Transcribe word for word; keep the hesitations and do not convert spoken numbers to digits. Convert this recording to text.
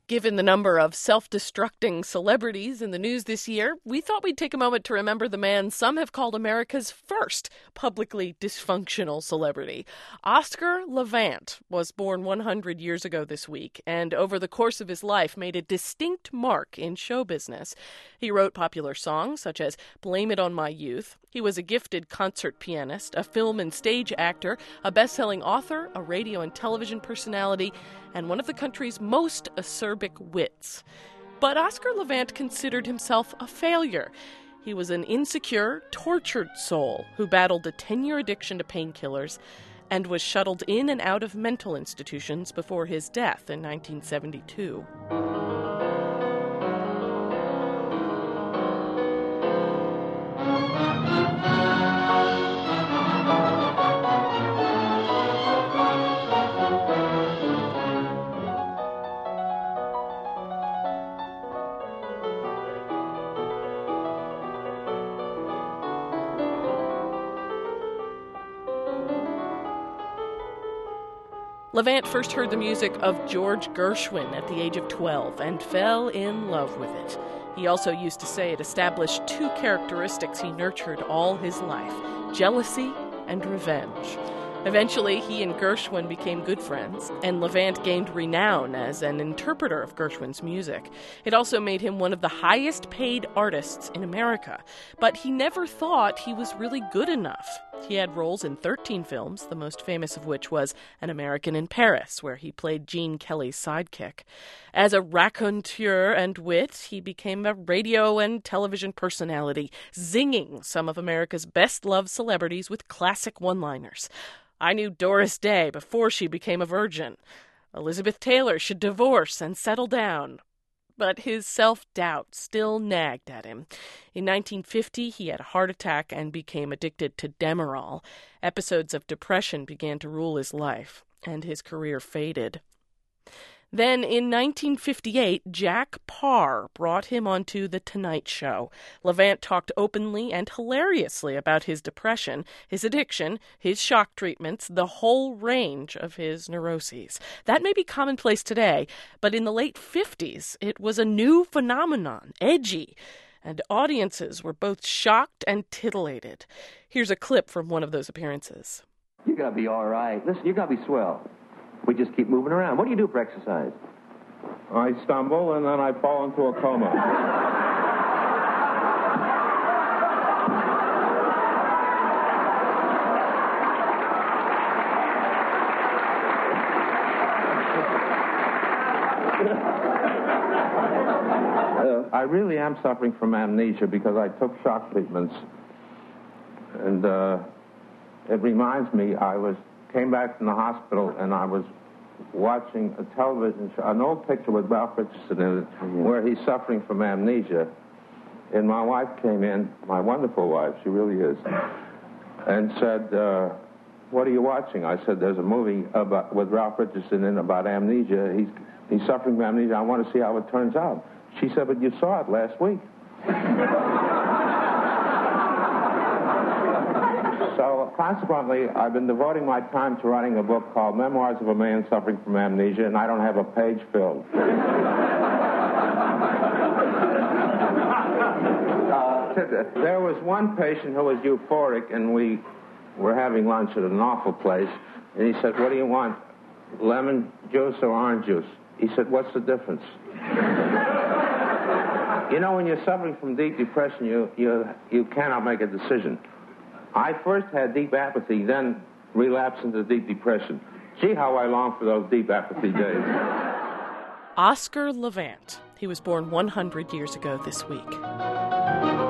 Given the number of self-destructing celebrities in the news this year, we thought we'd take a moment to remember the man some have called America's first publicly dysfunctional celebrity. Oscar Levant was born one hundred years ago this week, and over the course of his life made a distinct mark in show business. He wrote popular songs such as Blame It on My Youth. He was a gifted concert pianist, a film and stage actor, a best-selling author, a radio and television personality, and one of the country's most acerbic wits. But Oscar Levant considered himself a failure. He was an insecure, tortured soul who battled a ten-year addiction to painkillers and was shuttled in and out of mental institutions before his death in nineteen seventy-two. Levant first heard the music of George Gershwin at the age of twelve and fell in love with it. He also used to say it established two characteristics he nurtured all his life: jealousy and revenge. Eventually, he and Gershwin became good friends, and Levant gained renown as an interpreter of Gershwin's music. It also made him one of the highest-paid artists in America, but he never thought he was really good enough. He had roles in thirteen films, the most famous of which was An American in Paris, where he played Gene Kelly's sidekick. As a raconteur and wit, he became a radio and television personality, zinging some of America's best-loved celebrities with classic one-liners. I knew Doris Day before she became a virgin. Elizabeth Taylor should divorce and settle down. But his self-doubt still nagged at him. In nineteen fifty, he had a heart attack and became addicted to Demerol. Episodes of depression began to rule his life, and his career faded. Then, in nineteen fifty-eight, Jack Paar brought him onto The Tonight Show. Levant talked openly and hilariously about his depression, his addiction, his shock treatments, the whole range of his neuroses. That may be commonplace today, but in the late fifties, it was a new phenomenon, edgy, and audiences were both shocked and titillated. Here's a clip from one of those appearances. You gotta be all right. Listen, you gotta be swell. We just keep moving around. What do you do for exercise? I stumble, and then I fall into a coma. I really am suffering from amnesia because I took shock treatments. And uh, it reminds me, I was came back from the hospital, and I was watching a television show, an old picture with Ralph Richardson in it, mm-hmm. where he's suffering from amnesia. And my wife came in, my wonderful wife, she really is, and said, uh, what are you watching? I said, there's a movie about, with Ralph Richardson in about amnesia. He's, he's suffering from amnesia. I want to see how it turns out. She said, but you saw it last week. So, consequently, I've been devoting my time to writing a book called Memoirs of a Man Suffering from Amnesia, and I don't have a page filled. uh, there was one patient who was euphoric, and we were having lunch at an awful place, and he said, what do you want, lemon juice or orange juice? He said, what's the difference? You know, when you're suffering from deep depression, you, you, you cannot make a decision. I first had deep apathy, then relapsed into deep depression. Gee, how I long for those deep apathy days. Oscar Levant. He was born one hundred years ago this week.